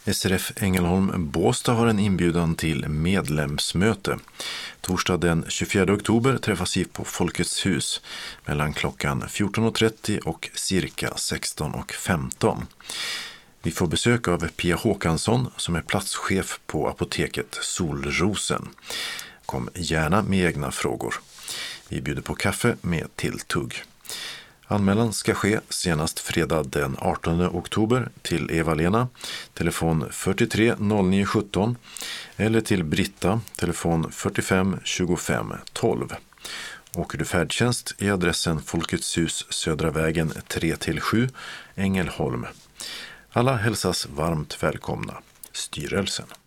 SRF Ängelholm Båstad har en inbjudan till medlemsmöte. Torsdag den 24 oktober träffas vi på Folkets hus mellan klockan 14.30 och cirka 16.15. Vi får besök av Pia Håkansson som är platschef på apoteket Solrosen. Kom gärna med egna frågor. Vi bjuder på kaffe med tilltugg. Anmälan ska ske senast fredag den 18 oktober till Eva-Lena, telefon 43 09 17, eller till Britta, telefon 45 25 12. Åker du färdtjänst är adressen Folkets hus, Södra vägen 3-7, Ängelholm. Alla hälsas varmt välkomna. Styrelsen.